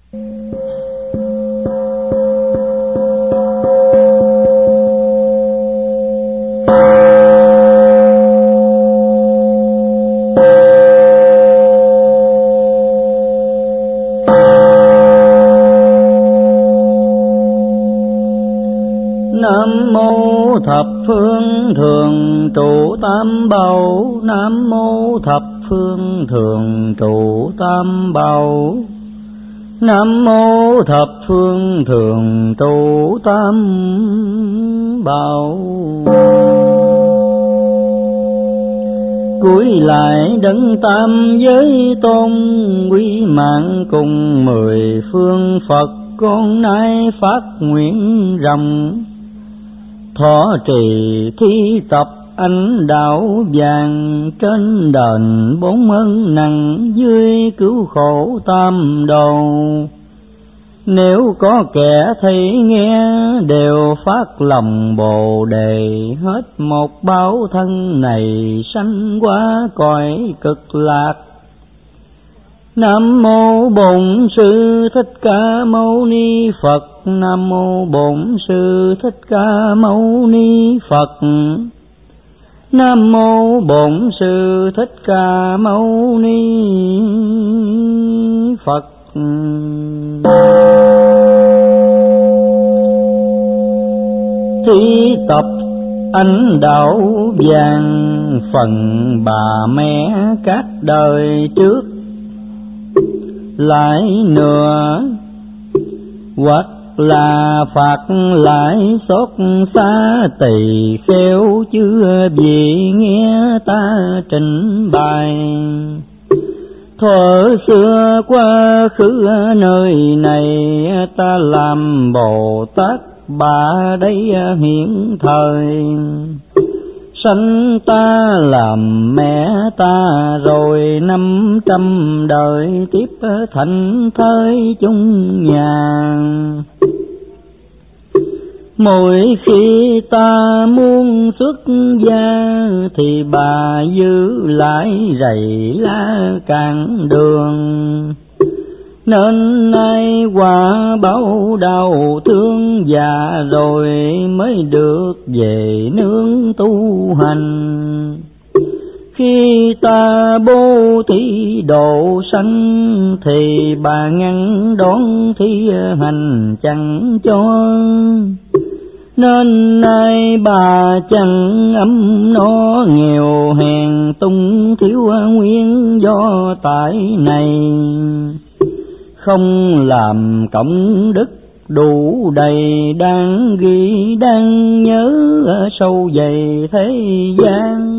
Nam mô thập phương thường trụ tam bảo. Nam mô thập phương thường trụ tam bảo. Nam mô thập phương thường trụ tam bảo. Cúi lại đấng tam giới tôn, quý mạng cùng mười phương Phật, con nay phát nguyện rộng thọ trì thi tập ánh đạo vàng, trên đền bốn ân nặng, dưới cứu khổ tam đồ. Nếu có kẻ thấy nghe đều phát lòng bồ đề, hết một báo thân này sanh qua cõi cực lạc. Nam mô Bổn Sư Thích Ca Mâu Ni Phật. Nam mô Bổn Sư Thích Ca Mâu Ni Phật. Nam mô Bổn Sư Thích Ca Mâu Ni Phật. Thi tập ánh đạo vàng, phần bà mẹ các đời trước lại nữa, hoặc là phạt lại xót xa tỳ kheo, chưa vì nghe ta trình bày. Thuở xưa quá khứ nơi này, ta làm Bồ Tát bà đây hiện thời. Sanh ta làm mẹ ta, rồi 500 đời tiếp thành thới chung nhà. Mỗi khi ta muốn xuất gia, thì bà giữ lại rầy la cản đường. Nên nay quả báo đau thương già rồi, mới được về nương tu hành. Khi ta bố thí độ sanh, thì bà ngăn đón thi hành chẳng cho. Nên nay bà chẳng ấm no, nghèo hèn tung thiếu nguyên do tại này. Không làm công đức đủ đầy, đang ghi đang nhớ sâu dày thế gian.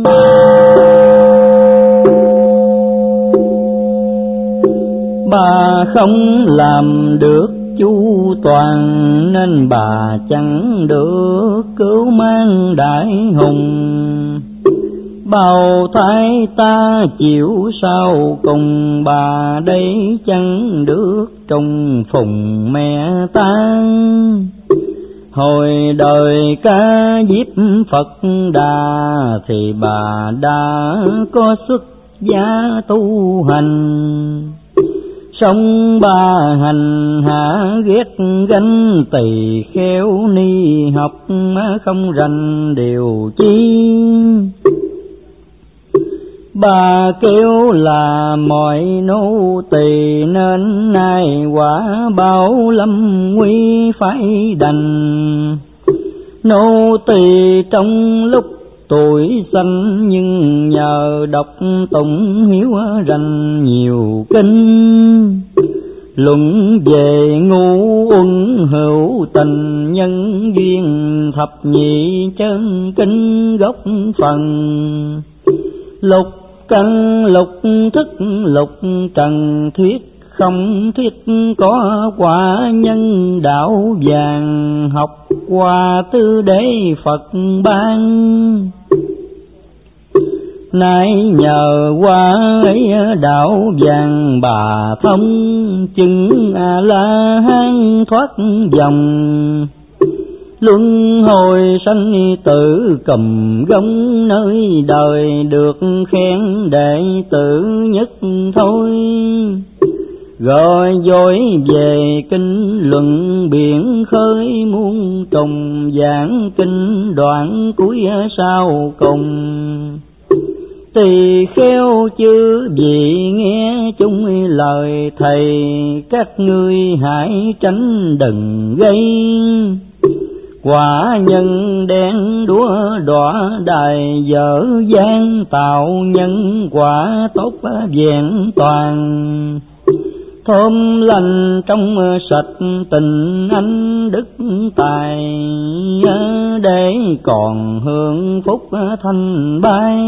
Bà không làm được chu toàn, nên bà chẳng được cứu mang đại hùng. Bào thai ta chịu sau cùng, bà đây chẳng được trùng phùng mẹ ta. Hồi đời ca diếp Phật Đà, thì bà đã có xuất gia tu hành. Sống ba hành hạ ghét gánh, tỳ kheo ni học không rành điều chi. Bà kêu là mọi nô tỳ, nên nay quả báo lâm nguy phải đành. Nô tỳ trong lúc tuổi xanh, nhưng nhờ đọc tụng hiếu rành nhiều kinh. Luận về ngu uẩn hữu tình, nhân duyên thập nhị chân kinh gốc phần. Lục căn lục thức lục trần thuyết, không thuyết có quả nhân đạo vàng. Học qua tư đế Phật ban, nay nhờ qua ấy đạo vàng, bà thông chứng A La Hán thoát dòng. Luân hồi sanh tử cầm gông, nơi đời được khen đệ tử nhất thôi. gọi dối về kinh luận biển khơi muôn trùng, giảng kinh đoạn cuối sau cùng. Tỳ kheo chư vị nghe chung lời thầy, các ngươi hãy tránh đừng gây. Quả nhân đen đúa đọa đài dở dang, tạo nhân quả tốt vẹn toàn. Thơm lành trong sạch tình anh đức tài, để còn hưởng phúc thanh bay.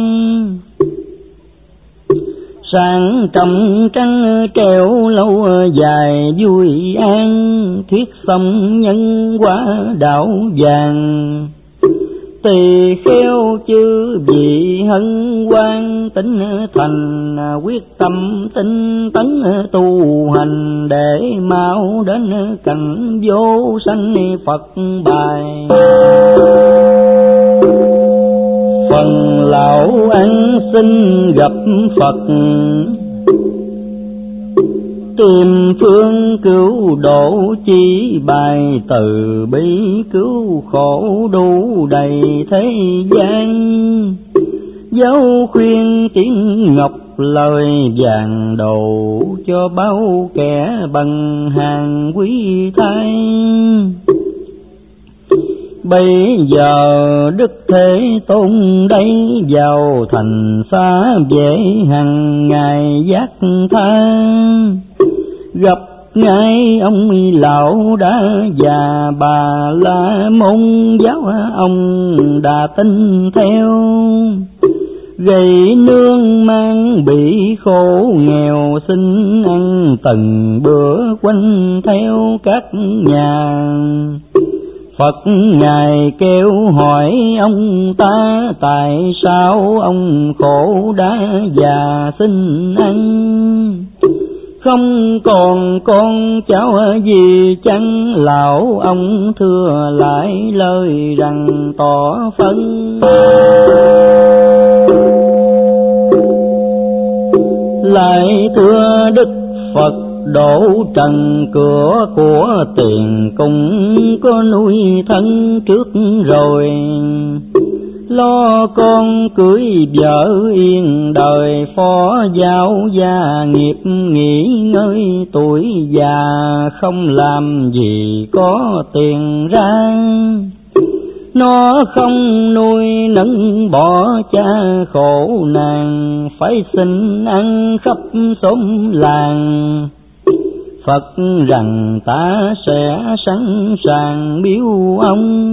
Sáng trong trăng treo lâu dài vui an, thuyết xong nhân quả đạo vàng. Tỳ kheo chư vị hân hoan tính thành, quyết tâm tinh tấn tu hành, để mau đến cảnh vô sanh Phật bài. Phần lão ăn xin gặp Phật, tìm phương cứu độ chi bài, từ bi cứu khổ đủ đầy thế gian. Giáo khuyên tiếng ngọc lời vàng đầu, cho bao kẻ bằng hàng quý thái. Bây giờ Đức Thế Tôn đây vào thành xa về, hằng ngày giác tha. Gặp ngay ông lão đã già, Bà La Môn giáo ông đã tin theo. Gầy nương mang bị khổ nghèo, xin ăn từng bữa quanh theo các nhà. Phật ngài kêu hỏi ông ta, tại sao ông khổ đã già xin ăn? Không còn con cháu gì chăng? Lão ông thưa lại lời rằng tỏ phân. Lại thưa Đức Phật đổ trần cửa của tiền cung, có nuôi thân trước rồi. Lo con cưới vợ yên đời, phó giáo gia nghiệp nghỉ ngơi tuổi già, không làm gì có tiền ra. Nó không nuôi nấng bỏ cha khổ nàng, phải xin ăn khắp xóm làng. Phật rằng ta sẽ sẵn sàng biếu ông.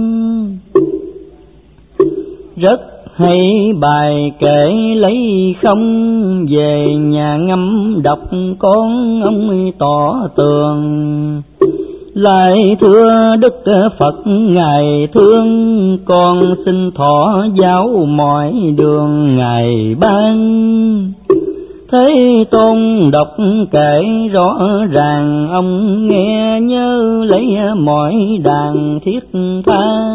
Rất hay bài kể lấy không, về nhà ngâm đọc con ông tỏ tường. Lại thưa Đức Phật ngài thương, con xin thọ giáo mọi đường ngài ban. Thế Tôn đọc kể rõ ràng, ông nghe nhớ lấy mọi đàn thiết tha.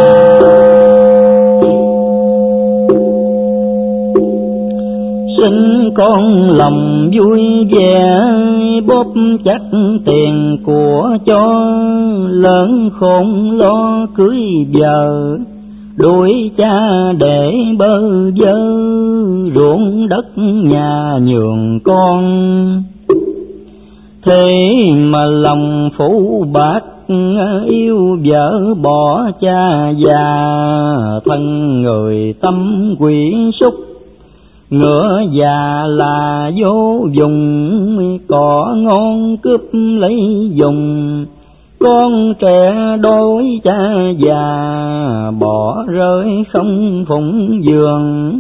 Xin con lòng vui vẻ, bóp chắc tiền của cho, lớn khôn lo cưới vợ, đuổi cha để bơ vơ, ruộng đất nhà nhường con. Thế mà lòng phủ bạc, yêu vợ bỏ cha già, thân người tâm quỷ súc. Ngựa già là vô dùng, cỏ ngon cướp lấy dùng. Con trẻ đói cha già, bỏ rơi không phụng giường.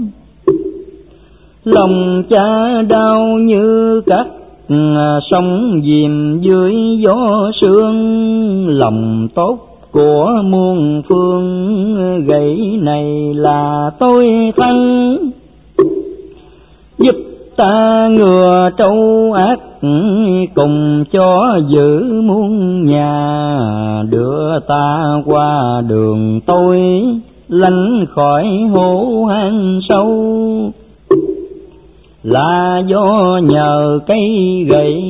Lòng cha đau như cắt, sông dìm dưới gió sương. Lòng tốt của muôn phương, gậy này là tôi thân. Giúp ta ngừa trâu ác, cùng cho giữ muôn nhà. Đưa ta qua đường tôi, lánh khỏi hố hang sâu. là do nhờ cây gậy.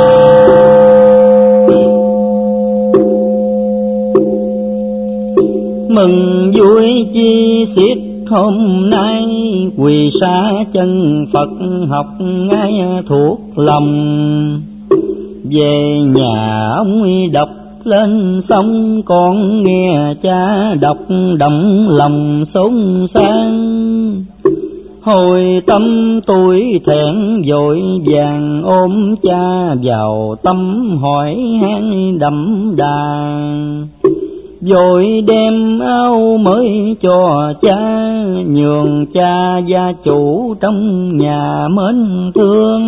Mừng vui chi xiết hôm nay, quỳ xa chân Phật học ngay thuộc lòng. Về nhà ông đọc lên xong, con nghe cha đọc động lòng xốn sang. Hồi tâm tuổi thẹn vội vàng, ôm cha vào tâm hỏi han đậm đà. Rồi đem áo mới cho cha, nhường cha gia chủ trong nhà mến thương.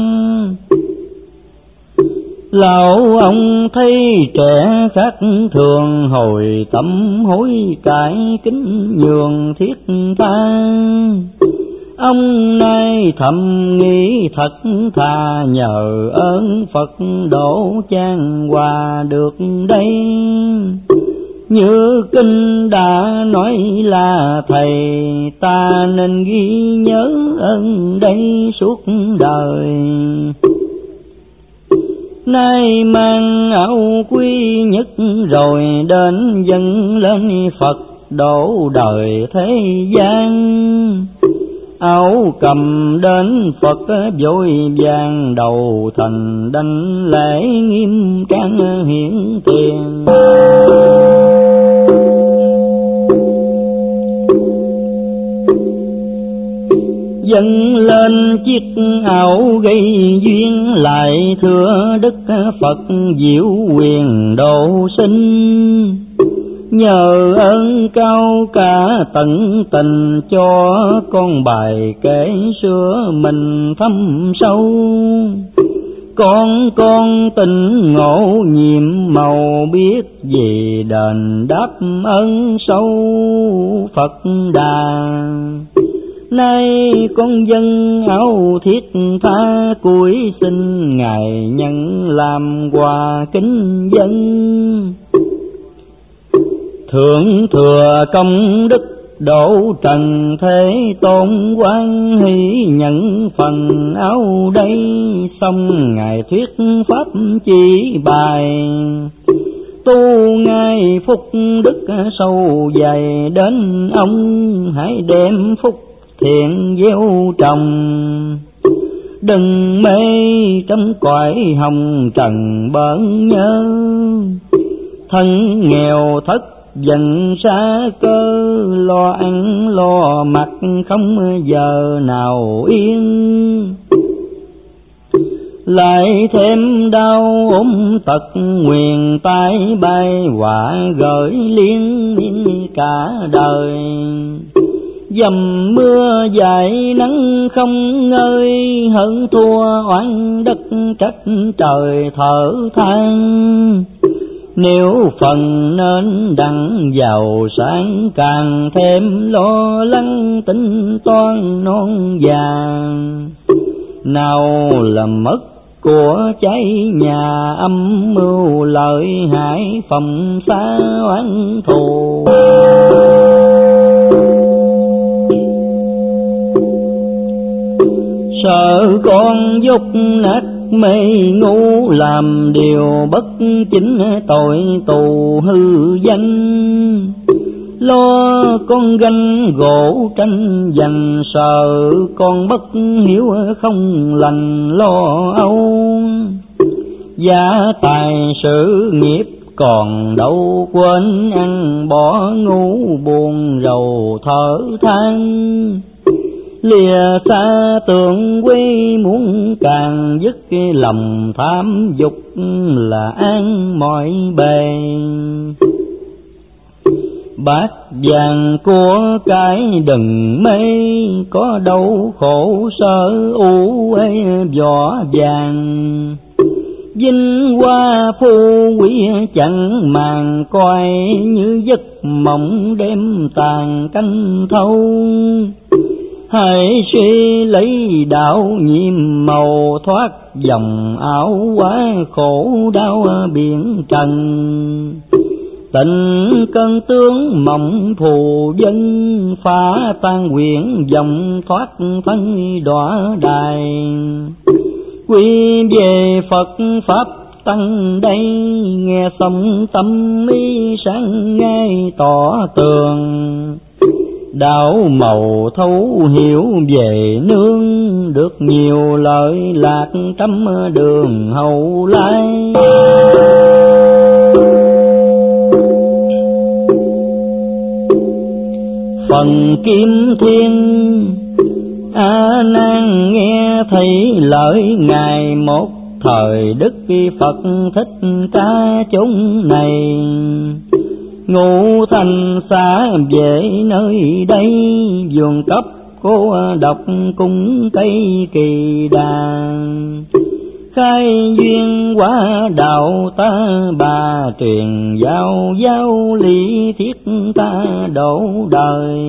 Lão ông thấy trẻ khác thường, hồi tâm hối cải kính nhường thiết tha. Ông nay thầm nghĩ thật thà, nhờ ơn Phật độ chan hòa được đây. Như kinh đã nói là thầy, ta nên ghi nhớ ơn đây suốt đời. Nay mang áo quý nhất rồi, đến dâng lên Phật độ đời thế gian. Áo cầm đến Phật vội vàng, đầu thành đảnh lễ nghiêm trang hiển tiền. Dâng lên chiếc áo gây duyên, lại thưa Đức Phật diệu quyền độ sinh. Nhờ ơn cao cả tận tình, cho con bài kể xưa mình thâm sâu. Con tình ngộ nhiệm màu, biết gì đền đáp ơn sâu Phật đà. Nay con dâng áo thiết tha, cúi xin Ngài nhận làm quà kính dân. Thượng thừa công đức độ trần, thế tôn quan hỷ nhận phần áo đây. Xong Ngài thuyết pháp chỉ bài, tu ngay phúc đức sâu dày. Đến ông hãy đem phúc thiện gieo trồng, đừng mê trong cõi hồng trần bỡn nhớ. Thân nghèo thất dần xa cơ, lo ăn lo mặc không giờ nào yên. Lại thêm đau ốm tật nguyền tai bay, họa gửi liên miên cả đời. Dầm mưa dài nắng không ngơi, hơn thua oán đất trách trời thở than. Nếu phần nên đặng giàu sang, càng thêm lo lắng tính toán non vàng. Nào là mất của cháy nhà, âm mưu lợi hại phòng xa oán thù. Sợ con dốc nát mê ngu, làm điều bất chính tội tù hư danh. Lo con ganh gỗ tranh giành, sợ con bất hiếu không lành lo âu. Gia tài sự nghiệp còn đâu, quên ăn bỏ ngủ buồn rầu thở than. Lìa xa tường quê muốn càng dứt, lòng tham dục là an mọi bề. Bát vàng của cái đừng mê, có đâu khổ sở u ê vỏ vàng. Vinh hoa phú quý chẳng màng coi, như giấc mộng đêm tàn canh thâu. Hãy suy lấy đạo nhiệm màu, thoát dòng áo quá khổ đau biển trần. Tịnh cơn tướng mộng phù dân, phá tan quyển dòng thoát thân đọa đài. Quy về Phật Pháp tăng đây, nghe xong tâm ý sáng ngay tỏ tường. Đạo màu thấu hiểu về nương, được nhiều lợi lạc trăm đường hậu lai. Phần Kim Thiên A Nan nghe thấy lời ngài, một thời Đức Phật Thích Ca chốn này. Ngũ thành xa về nơi đây, vườn cấp cô độc cung cây kỳ đà. Khai duyên quả đạo ta bà, truyền giao giáo lý thiết ta độ đời.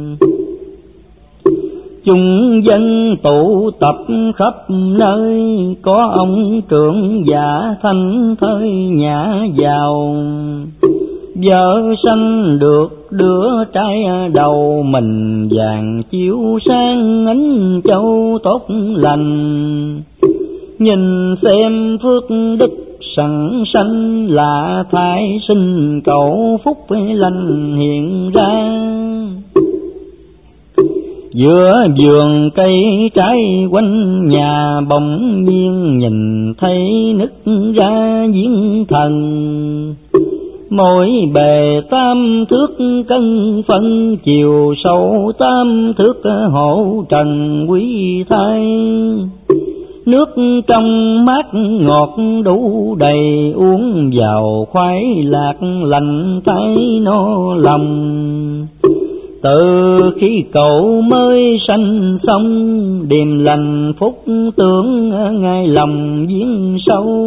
Chúng dân tụ tập khắp nơi, có ông trưởng giả thanh thơi nhã giàu. Vợ sanh được đứa trai đầu, mình vàng chiếu sang ánh châu tốt lành. Nhìn xem phước đức sẵn sanh, là thái sinh cầu phúc lành hiện ra. Giữa vườn cây trái quanh nhà, bỗng nhiên nhìn thấy nứt ra giếng thần. Mỗi bề 8 thước cân phân, chiều sâu 8 thước hộ trần quý thay. Nước trong mát ngọt đủ đầy, uống vào khoái lạc lành thấy no lòng. Từ khi cậu mới sanh xong, điềm lành phúc tưởng ngay lòng giếng sâu.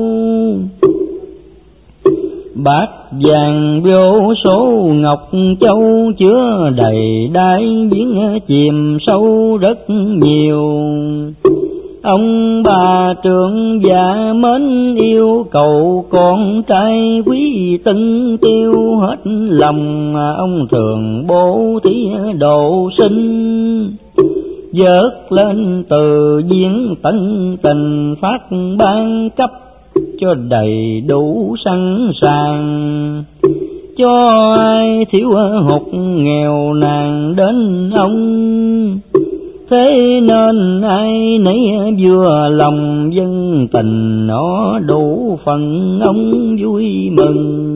Bát vàng vô số ngọc châu, chứa đầy đáy giếng chìm sâu rất nhiều. Ông bà trưởng giả mến yêu, cậu con trai quý tân tiêu hết lòng. Ông thường bố thí độ sinh, vớt lên từ giếng tận tình, phát ban cấp cho đầy đủ sẵn sàng. Cho ai thiếu hụt nghèo nàn đến ông, thế nên ai nấy vừa lòng dân tình, nó đủ phần ông vui mừng.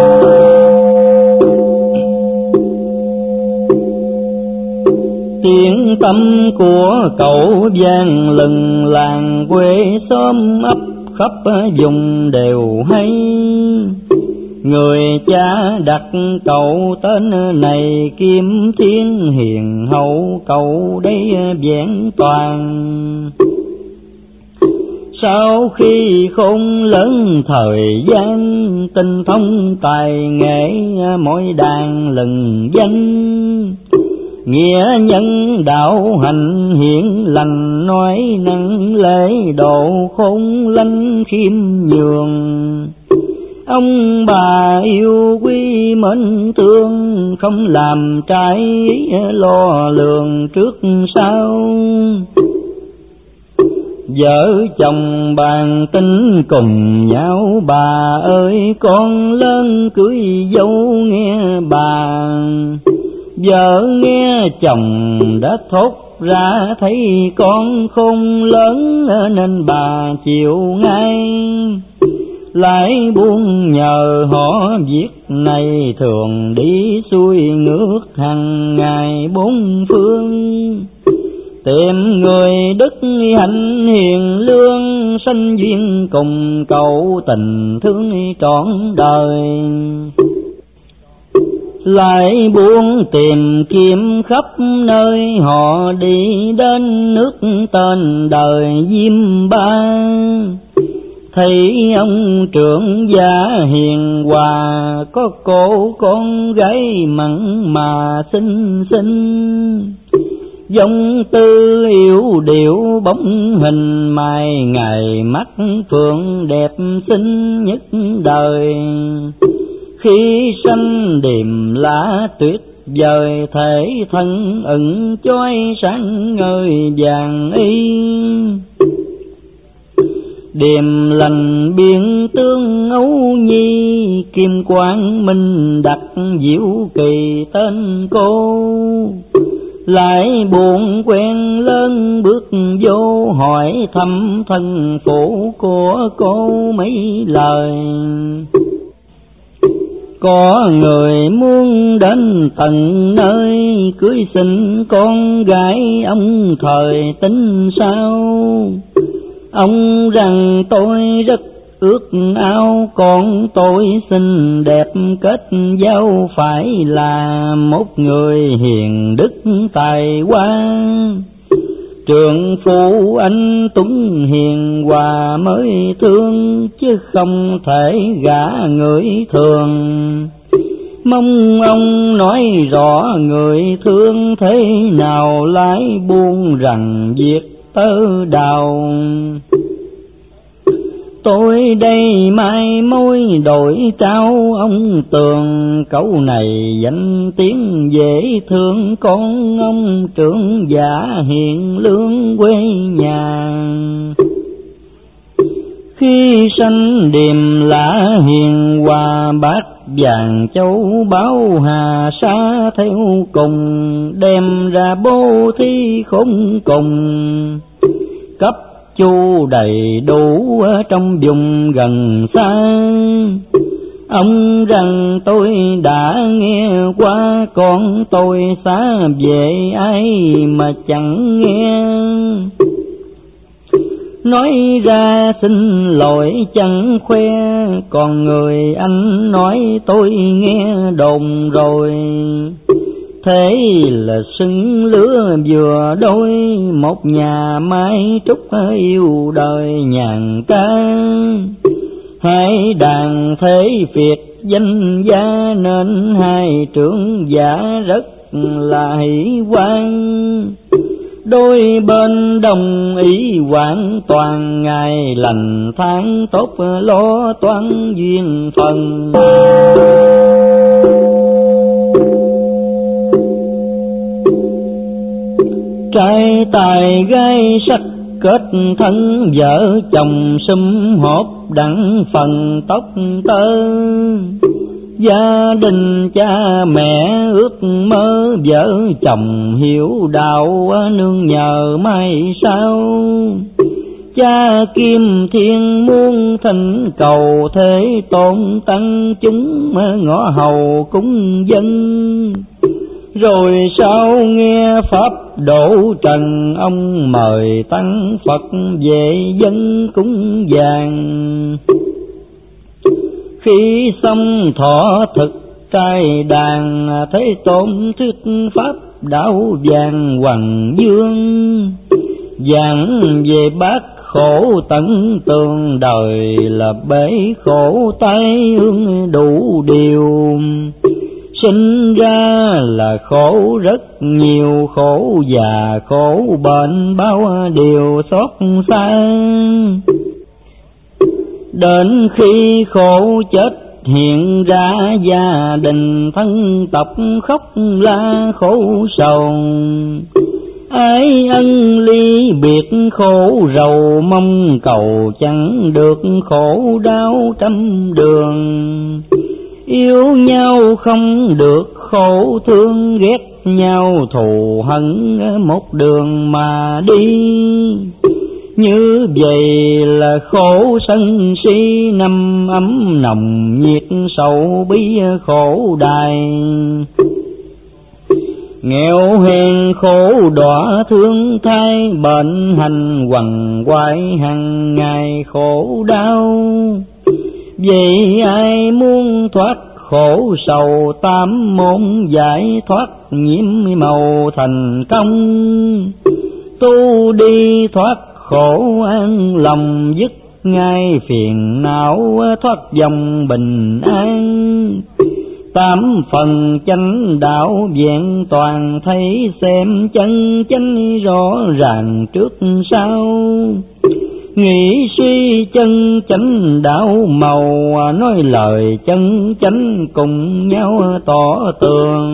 Tiếng tâm của cậu vang lừng, làng quê xóm ấp khắp vùng đều hay. Người cha đặt cậu tên này Kim Thiên, hiền hậu cậu đây vẹn toàn. Sau khi khôn lớn thời gian, tinh thông tài nghệ mỗi đàn lừng danh. Nghĩa nhân đạo hành hiển lành, nói năng lễ độ khôn lanh khiêm nhường. Ông bà yêu quý mến thương, không làm trái lo lường trước sau. Vợ chồng bàn tính cùng nhau, bà ơi con lớn cưới dâu nghe bà. Vợ nghe chồng đã thốt ra, thấy con khôn lớn nên bà chịu ngay. Lại buông nhờ họ việc này, thường đi xuôi ngước hàng ngày bốn phương. Tìm người đức hạnh hiền lương, sanh duyên cùng cậu tình thương trọn đời. Lại buông tìm kiếm khắp nơi, họ đi đến nước tên đời Diêm Ba. Thấy ông trưởng giả hiền hòa, có cô con gái mặn mà xinh xinh. Dòng tư yếu điệu bóng hình, mai ngày mắt phượng đẹp xinh nhất đời. Khi sanh điềm lá tuyết vời, thể thân ửng chói sáng ngời vàng y. Điềm lành biên tương ấu nhi, kim quang minh đặt diệu kỳ tên cô. Lại buồn quen lớn bước vô, hỏi thăm thân phụ của cô mấy lời. Có người muốn đến tận nơi, cưới xin con gái ông thời tính sao. Ông rằng tôi rất ước ao, con tôi xinh đẹp kết giao, phải là một người hiền đức tài hoa. Trượng phu anh tuấn hiền hòa mới thương, chứ không thể gả người thường. Mong ông nói rõ người thương, thế nào lái buông rằng việc tơ đào. Tôi đây mai mối đổi trao ông tường, câu này danh tiếng dễ thương. Con ông trưởng giả hiền lương quê nhà, khi sanh điềm lạ hiền hòa. Bát vàng châu báu hà sa theo cùng, đem ra bố thí khốn cùng. Cấp chu đầy đủ trong vùng gần xa, ông rằng tôi đã nghe qua. Con tôi xa về ai mà chẳng nghe, nói ra xin lỗi chẳng khoe. Còn người anh nói tôi nghe đồn rồi, thế là xứng lứa vừa đôi. Một nhà mai trúc yêu đời nhàn ca, hai đàn thế Việt danh gia. Nên hai trưởng giả rất là hỷ hoan, đôi bên đồng ý hoàn toàn. Ngày lành tháng tốt lo toan duyên phần. Trai tài gái sắc kết thân, vợ chồng sum họp đặng phần tóc tơ. Gia đình cha mẹ ước mơ, vợ chồng hiểu đạo nương nhờ mai sau. Cha Kim Thiên muôn thỉnh cầu, thế tôn tăng chúng ngõ hầu cúng dân. Rồi sau nghe pháp độ trần, ông mời tăng Phật về dân cúng dường. Khi xong thọ thực trai đàn, thế tôn thuyết pháp đạo vàng hoàng dương. Giảng về bát khổ tận tường, đời là bể khổ tai ương đủ điều. Sinh ra là khổ rất nhiều, khổ già khổ bệnh bao điều xót xa. Đến khi khổ chết hiện ra, gia đình thân tộc khóc la khổ sầu. Ái ân ly biệt khổ rầu, mong cầu chẳng được khổ đau trăm đường. Yêu nhau không được khổ thương, ghét nhau thù hận một đường mà đi. Như vậy là khổ sân si, năm ấm nồng nhiệt sầu bí khổ đài. Nghèo hèn khổ đọa thương thai, bệnh hành quằn quại hàng ngày khổ đau. Vậy ai muốn thoát khổ sầu, tám môn giải thoát nhiễm màu thành công. Tu đi thoát khổ an lòng, dứt ngay phiền não thoát dòng bình an. Tám phần chánh đạo vẹn toàn, thấy xem chân chánh rõ ràng trước sau. nghĩ suy chân chánh đạo màu, nói lời chân chánh cùng nhau tỏ tường.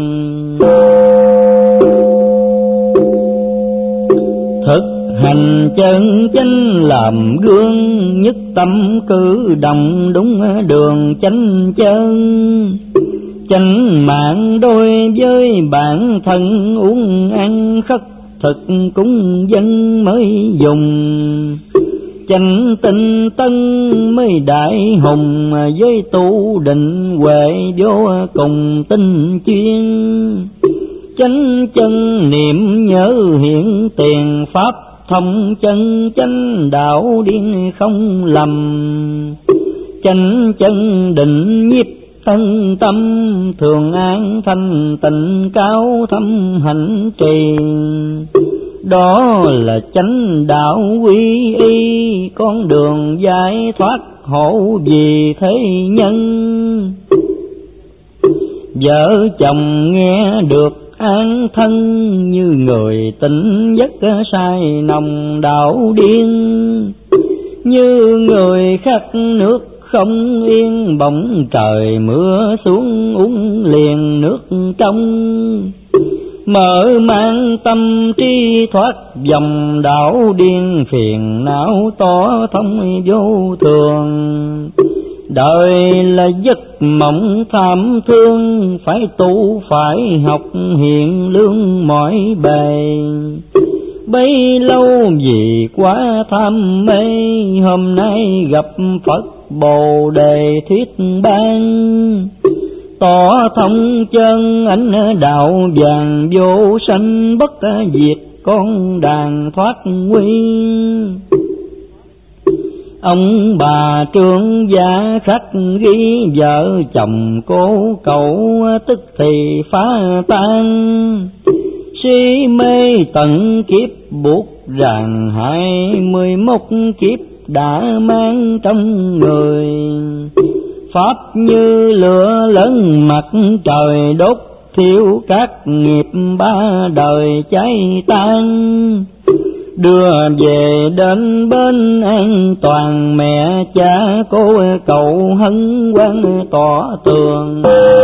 Thực hành chân chánh làm gương, nhất tâm cử động đúng đường chánh chân. Chánh mạng đôi với bản thân, uống ăn khất thực cúng dân mới dùng. Chánh tinh tân mới đại hùng, với tu định huệ vô cùng tinh chuyên. Chánh chân niệm nhớ hiện tiền, pháp thông chân chánh đạo điên không lầm. Chánh chân định nhiếp thân tâm, thường an thanh tịnh cao thâm hạnh trì. Đó là chánh đạo quy y, con đường giải thoát hộ vì thế nhân. Vợ chồng nghe được an thân, như người tỉnh giấc say nồng đạo điên. Như người khát nước không yên, bỗng trời mưa xuống uống liền nước trong. Mở mang tâm trí thoát dòng đảo điên, phiền não tỏ thông vô thường. Đời là giấc mộng tham thương, phải tu phải học hiện lương mỏi bề. Bấy lâu vì quá tham mê, hôm nay gặp Phật Bồ Đề thuyết ban. Tỏ thông chân ánh đạo vàng, vô sanh bất diệt con đàn thoát nguyên. Ông bà trưởng gia khắc ghi, vợ chồng cố cậu tức thì phá tan. Si mê tận kiếp buộc rằng 21 kiếp đã mang trong người. Pháp như lửa lớn mặt trời đốt, thiêu các nghiệp ba đời cháy tan. Đưa về đến bên an toàn, mẹ cha cô cậu hân hoan tỏ tường.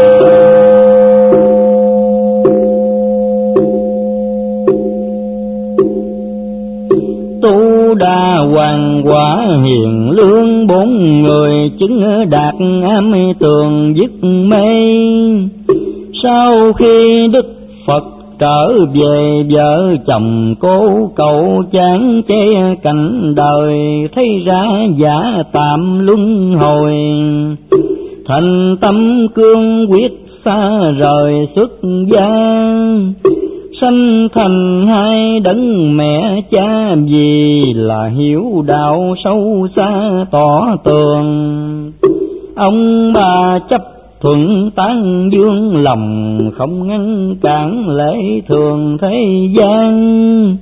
Tu đa hoàng quả hiền lương, 4 người chứng đạt am tường dứt mê. Sau khi Đức Phật trở về, vợ chồng cố cậu chán chê cảnh đời, thấy ra giả tạm luân hồi. Thành tâm cương quyết xa rời xuất gia, sanh thành hai đấng mẹ cha, vì là hiểu đạo sâu xa tỏ tường. Ông bà chấp thuận tán dương, lòng không ngăn cản lễ thường thế gian.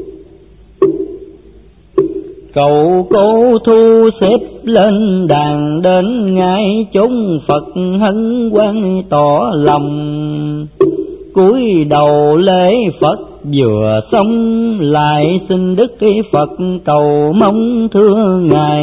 Cậu cố thu xếp lên đàn, đến ngay chốn Phật hân hoan tỏ lòng. Cúi đầu lễ Phật vừa xong, lại xin Đức Phật cầu mong thưa Ngài.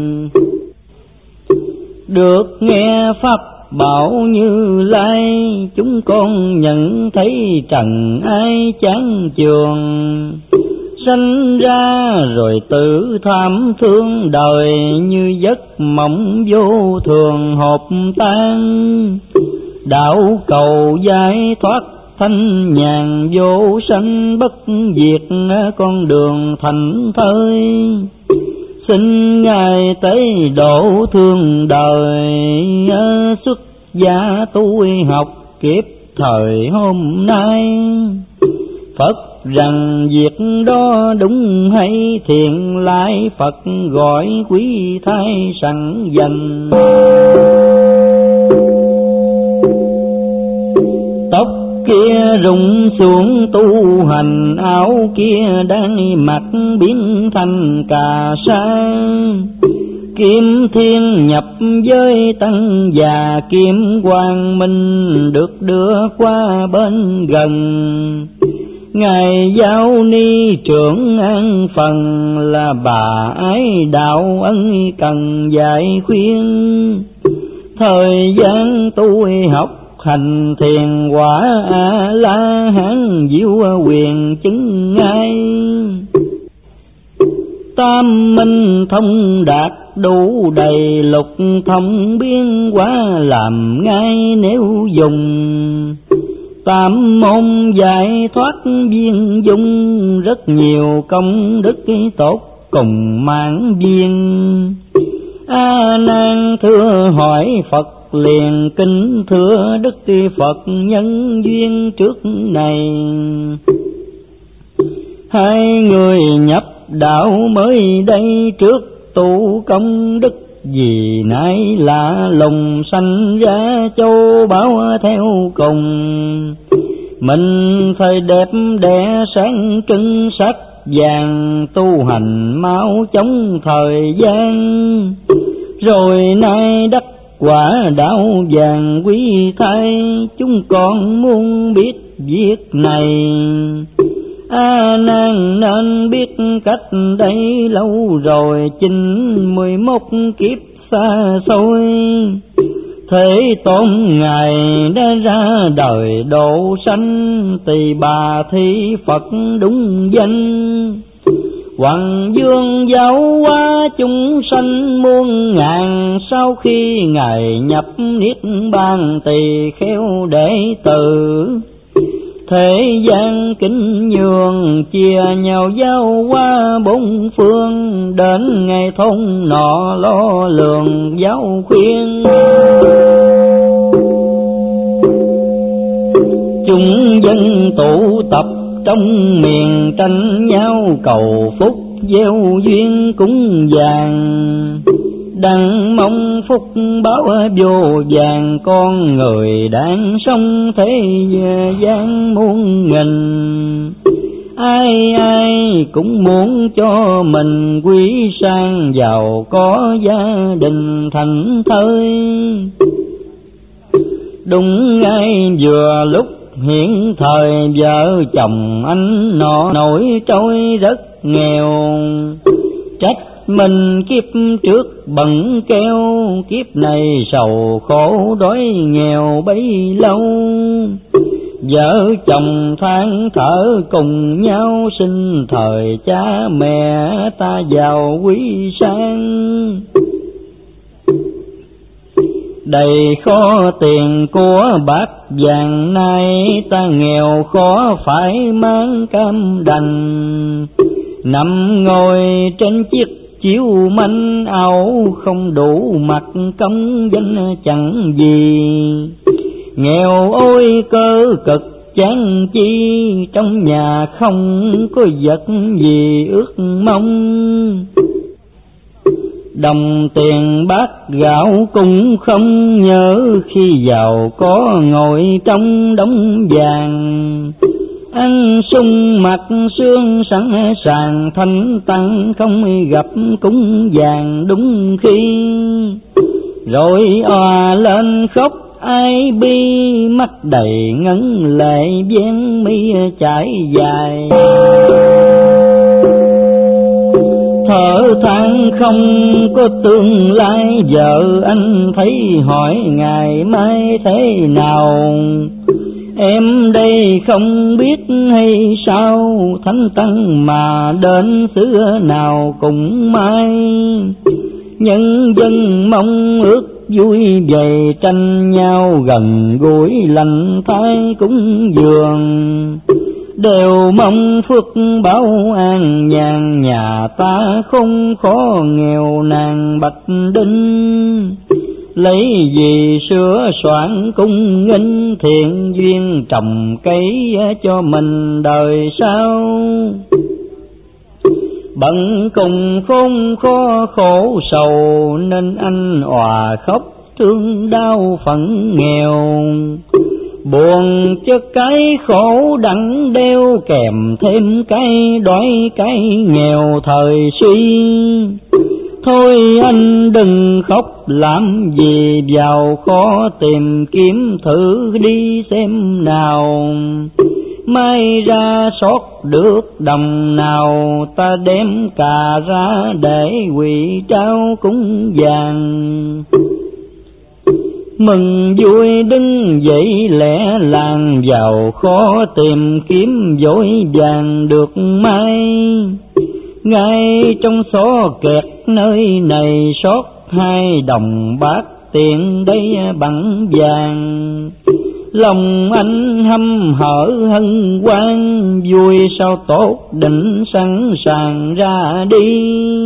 Được nghe pháp bảo Như Lai, chúng con nhận thấy trần ai chán chường. Sanh ra rồi tự tham thương đời, như giấc mộng vô thường hộp tan. Đạo cầu giải thoát thanh nhàn, vô sanh bất diệt con đường thành thơi. Xin Ngài tế độ thương đời, xuất gia tu học kiếp thời hôm nay. Phật rằng việc đó đúng hay thiện, lại Phật gọi quý thai sẵn dành. Tóc kia rụng xuống tu hành, áo kia đang mặc biến thành cà sa. Kim thiên nhập với tăng già, kim quang minh được đưa qua bên gần. Ngài Giáo Ni trưởng an phần, là bà ái đạo ân cần dạy khuyên. Thời gian tôi học hành thiền, quả A La Hán diệu quyền chứng ngay. Tam minh thông đạt đủ đầy, lục thông biến hóa làm ngay nếu dùng. Tam môn giải thoát viên dung, rất nhiều công đức tốt cùng mãn viên. A Nan thưa hỏi Phật liền, kính thưa Đức Phật nhân duyên trước này. Hai người nhập đạo mới đây, trước tu công đức vì nãy lạ lùng, sanh ra châu báu theo cùng. Mình thời đẹp đẽ sáng trưng sắc vàng, tu hành mau chóng thời gian. Rồi nay đắc quả đạo vàng quý thay, chúng con muốn biết việc này. A Nan nên biết cách đây lâu rồi, 91 kiếp xa xôi. Thế Tôn Ngài đã ra đời độ sanh, Tỳ Bà Thi Phật đúng danh. Hoàng dương giáo hóa chúng sanh muôn ngàn, sau khi Ngài nhập Niết Bàn tỳ kheo đệ tử. Thế gian kính nhường, chia nhau giao qua bốn phương, đến ngày thôn nọ lo lường giáo khuyên. Chúng dân tụ tập trong miền, tranh nhau cầu phúc gieo duyên cúng dường. Đặng mong phúc báo vô vàng, con người đang sống thế gian muôn nghìn. Ai ai cũng muốn cho mình quý sang, giàu có gia đình thành thơi. Đúng ngay vừa lúc hiện thời, vợ chồng anh nọ nổi trôi rất nghèo. Trách mình kiếp trước bận keo, kiếp này sầu khổ đói nghèo bấy lâu. Vợ chồng than thở cùng nhau, xin thời cha mẹ ta giàu quý sang. Đầy kho tiền của bạc vàng, nay ta nghèo khó phải mang cam đành. Nằm ngồi trên chiếc chiếu manh áo, không đủ mặc công danh chẳng gì. Nghèo ôi cơ cực chán chi, trong nhà không có vật gì ước mong. Đồng tiền bát gạo cũng không nhớ, khi giàu có ngồi trong đống vàng. Ăn sung mặc sương sẵn sàng, thanh tăng không gặp cúng vàng đúng khi. Rồi òa lên khóc ai bi, mắt đầy ngấn lệ ven mi chảy dài. Thở than không có tương lai, vợ anh thấy hỏi ngày mai thế nào. Em đây không biết hay sao, thánh tăng mà đến xứ nào cũng mai. Nhân dân mong ước vui vầy, tranh nhau gần gũi lành thái cúng dường. Đều mong phước báo an nhàn, nhà ta không khó nghèo nàng bạch đinh. Lấy gì sửa soạn cung nghinh, thiện duyên trồng cây cho mình đời sau. Bận cùng khốn khó khổ sầu, nên anh òa khóc thương đau phận nghèo. Buồn cho cái khổ đặng đeo, kèm thêm cái đói cái nghèo thời suy. Thôi anh đừng khóc làm gì, giàu khó tìm kiếm thử đi xem nào. May ra sót được đồng nào, ta đem cà ra để quỳ trao cúng vàng. Mừng vui đứng dậy lẻ làng, giàu khó tìm kiếm vội vàng được may. Ngay trong xó kẹt nơi này, sót 2 đồng bát tiền đây bằng vàng. Lòng anh hăm hở hân hoan, vui sao tốt định sẵn sàng ra đi.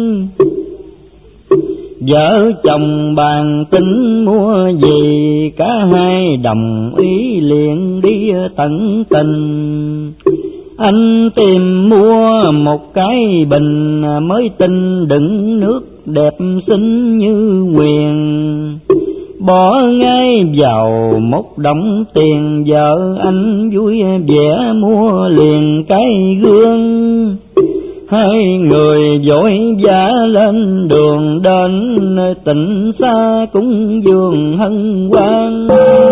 Vợ chồng bàn tính mua gì, cả hai đồng ý liền đi tận tình. Anh tìm mua một cái bình, mới tinh đựng nước đẹp xinh như huyền. Bỏ ngay vào một đống tiền, vợ anh vui vẻ mua liền cái gương. Hai người vội vã lên đường, đến nơi tỉnh xa cúng dường hân hoan.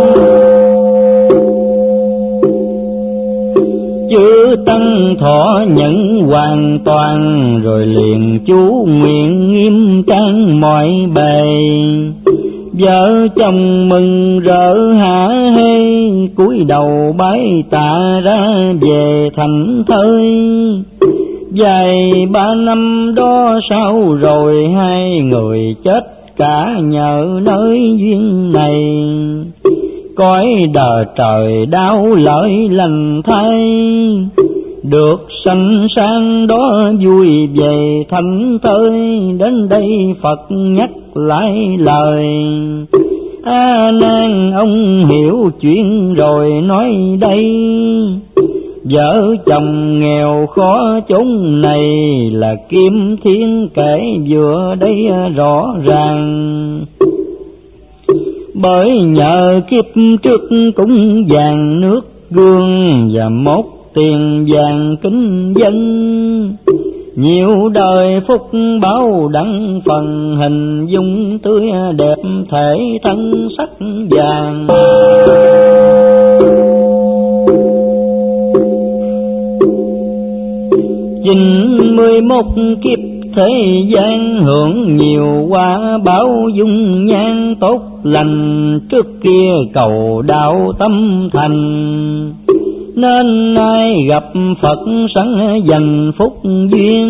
Chữ Tăng thọ nhận hoàn toàn, rồi liền chú nguyện nghiêm trang mọi bề. Vợ chồng mừng rỡ hả hê, cúi đầu bái tạ ra về thành thơi. Dài 3 năm đó sau rồi, hai người chết cả nhờ nơi duyên này. Cõi đời trời đau lợi lành thay, được sanh sang đó vui về thành thơi. Đến đây Phật nhắc lại lời, A Nan ông hiểu chuyện rồi nói đây. Vợ chồng nghèo khó chốn này, là kim thiên kể vừa đây rõ ràng. Bởi nhờ kiếp trước cúng vàng nước gương, và một tiền vàng kính dân. Nhiều đời phúc báo đặng phần, hình dung tươi đẹp thể thân sắc vàng. 91 kiếp thế gian, hưởng nhiều quả báo dung nhan tốt lành. Trước kia cầu đạo tâm thành, nên ai gặp Phật sẵn dành phúc duyên.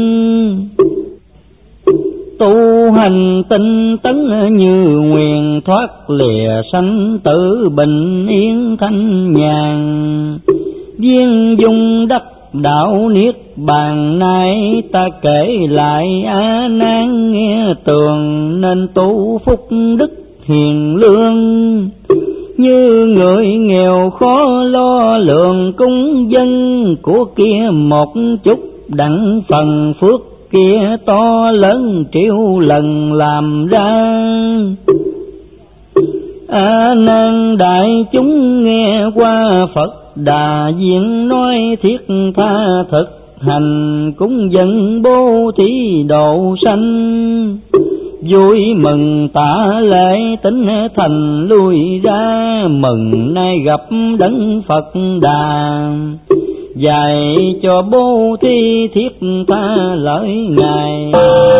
Tu hành tinh tấn như nguyện, thoát lìa sanh tử bình yên thanh nhàn. Viên dung đắc đạo niết bàn, nay ta kể lại A Nan nghe tường. Nên tu phúc đức hiền lương, như người nghèo khó lo lượng cúng dân. Của kia một chút đặng phần, phước kia to lớn triệu lần làm ra. A Nan đại chúng nghe qua Phật Đà diện nói, thiết tha thực hành cúng dân bố thí độ sanh. Vui mừng tạ lễ tính thành lui ra, mừng nay gặp đấng Phật Đà. Dạy cho bố thí thiết tha lợi Ngài.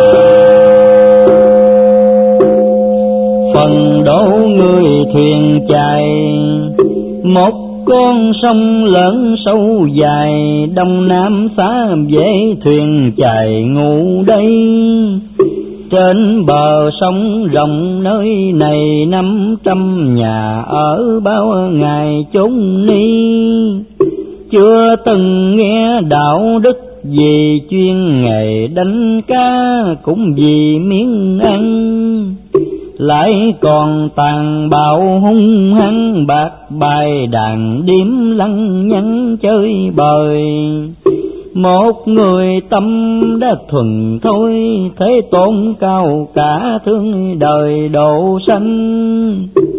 Phần đổ người thuyền chài, một con sông lớn sâu dài. Đông Nam xá dễ thuyền chài ngủ đây. Trên bờ sông rộng nơi này, 500 nhà ở bao ngày chốn ni. Chưa từng nghe đạo đức gì, chuyên nghề đánh cá cũng vì miếng ăn. Lại còn tàn bạo hung hăng, bạc bài đàn điếm lăng nhăng chơi bời. Một người tâm đã thuần thôi, thế tôn cao cả thương đời độ sanh.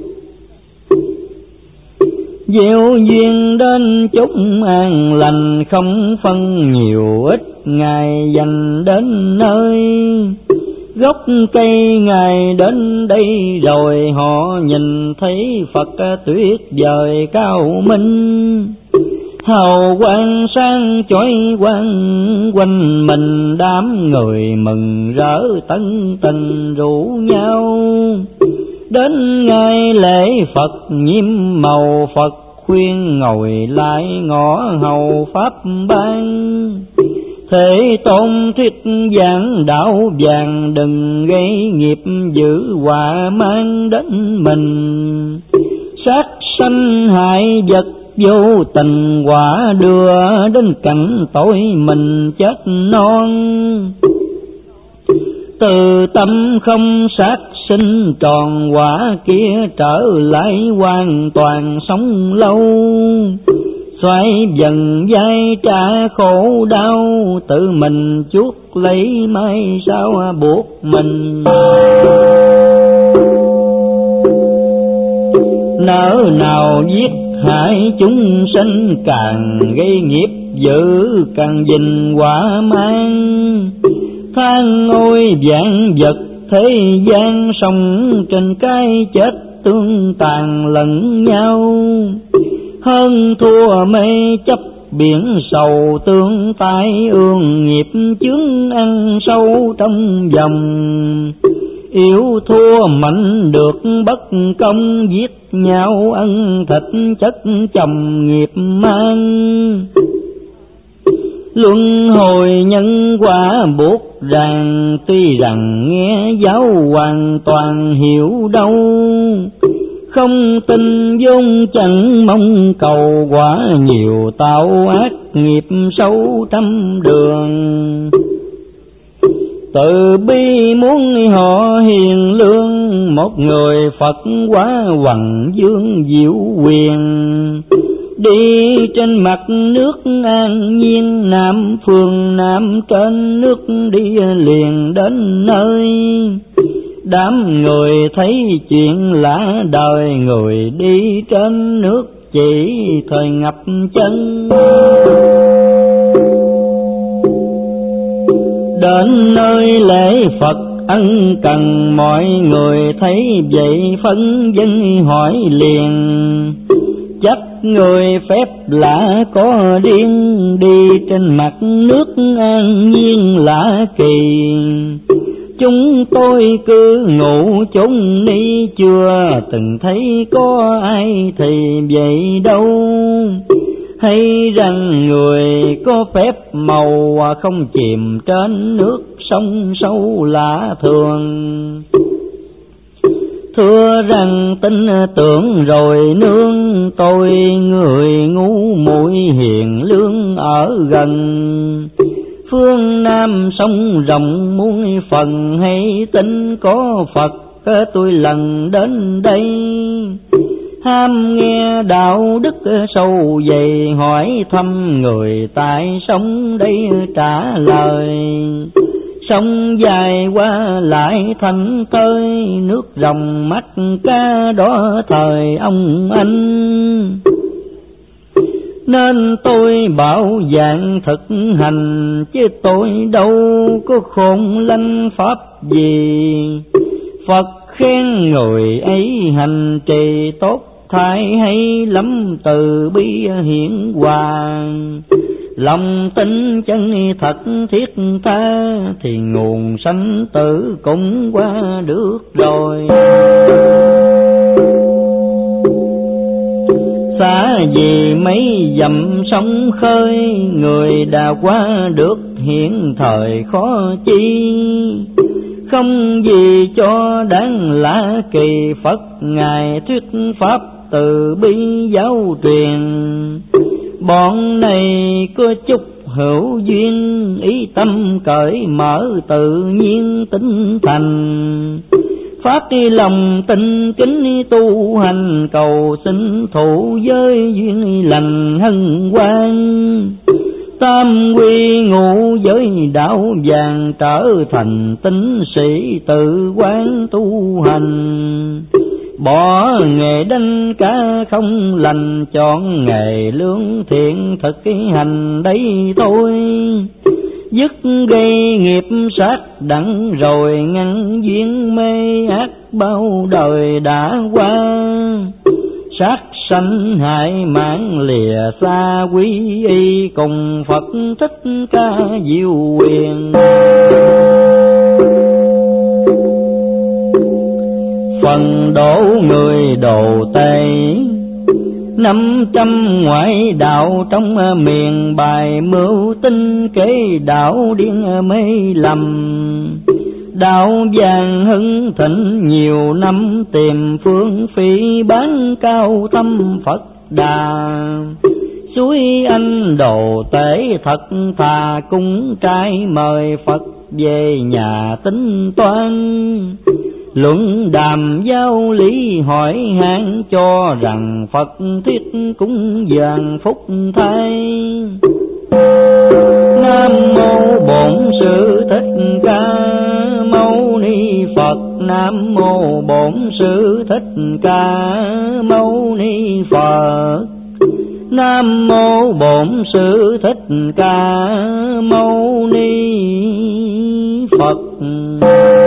Gieo duyên đến chúc an lành, không phân nhiều ít ngày dành đến nơi. Gốc cây Ngài đến đây rồi, họ nhìn thấy Phật tuyệt vời cao minh. hào quang sáng chói quang quanh mình, đám người mừng rỡ tân tình rủ nhau đến ngày lễ Phật. Nhiễm màu Phật khuyên ngồi lại ngõ hầu pháp ban, Thế Tôn thuyết giảng đạo vàng, đừng gây nghiệp dữ họa mang đến mình. Sát sanh hại vật vô tình, quả đưa đến cảnh tội mình chết non. Từ tâm không sát sinh tròn, quả kia trở lại hoàn toàn sống lâu. Xoay dần dây trả khổ đau, tự mình chuốc lấy mai sao buộc mình. Nỡ nào giết hại chúng sinh, càng gây nghiệp dữ càng dình quả mang. Than ôi vạn vật thế gian, sống trên cái chết tương tàn lẫn nhau. Hơn thua mê chấp biển sầu, tương tai ương nghiệp chướng ăn sâu trong vòng. Yếu thua mạnh được bất công, giết nhau ăn thịt chất chồng nghiệp mang. Luân hồi nhân quả buộc ràng, tuy rằng nghe giáo hoàn toàn hiểu đâu. Không tin vốn chẳng mong cầu, quả nhiều tạo ác nghiệp sâu trăm đường. Từ bi muốn họ hiền lương, một người Phật quá hoằng dương diệu quyền. Đi trên mặt nước an nhiên, Nam phương Nam trên nước đi liền đến nơi. Đám người thấy chuyện lạ đời, người đi trên nước chỉ thời ngập chân. Đến nơi lễ Phật ân cần, mọi người thấy vậy phân dân hỏi liền. Chắc người phép lạ có điên, đi trên mặt nước an nhiên lạ kỳ. Chúng tôi cứ ngủ chốn ni, chưa từng thấy có ai thì vậy đâu. Hay rằng người có phép màu, không chìm trên nước sông sâu lạ thường. Thưa rằng tin tưởng rồi nương, tôi người ngu muội hiền lương ở gần. Phương Nam sông rộng muôn phần, hay tin có Phật tôi lần đến đây. Ham nghe đạo đức sâu dày, hỏi thăm người tại sông đây trả lời. Sông dài qua lại thanh tơi, nước ròng mắt cá đó thời ông anh. Nên tôi bảo dạng thực hành, chứ tôi đâu có khôn lanh pháp gì. Phật khen người ấy hành trì tốt, thay hay lắm từ bi hiển hòa. Lòng tin chân thật thiết tha, thì nguồn sanh tử cũng qua được rồi. Xa gì mấy dặm sông khơi, người đã qua được hiện thời khó chi. Không gì cho đáng lạ kỳ, Phật Ngài thuyết pháp từ bi giáo truyền. Bọn này có chút hữu duyên, ý tâm cởi mở tự nhiên tính thành. Phát đi lòng tinh kính tu hành, cầu xin thụ giới duyên lành hân hoan. Tam quy ngũ giới đạo vàng, trở thành tín sĩ tự quán tu hành. Bỏ nghề đánh cá không lành, chọn nghề lương thiện thực hành đấy thôi. Dứt gây nghiệp sát đặng, rồi ngăn duyên mê ác bao đời đã qua. Sát sanh hại mạng lìa xa quý y, cùng Phật Thích Ca Diệu Quyền. Phần đổ người đồ Tây, 500 ngoại đạo trong miền bài, mưu tinh kế đạo điên mê lầm. Đạo vàng hưng thịnh nhiều năm, tìm phương phi bán cao thâm Phật Đà. Suối anh đồ tể thật thà, cung trai mời Phật về nhà tính toán. Luận đàm giáo lý hỏi han, cho rằng Phật thuyết cúng dường phúc thay. Nam mô Bổn Sư Thích Ca Mâu Ni Phật. Nam mô Bổn Sư Thích Ca Mâu Ni Phật. Nam mô Bổn Sư Thích Ca Mâu Ni Phật.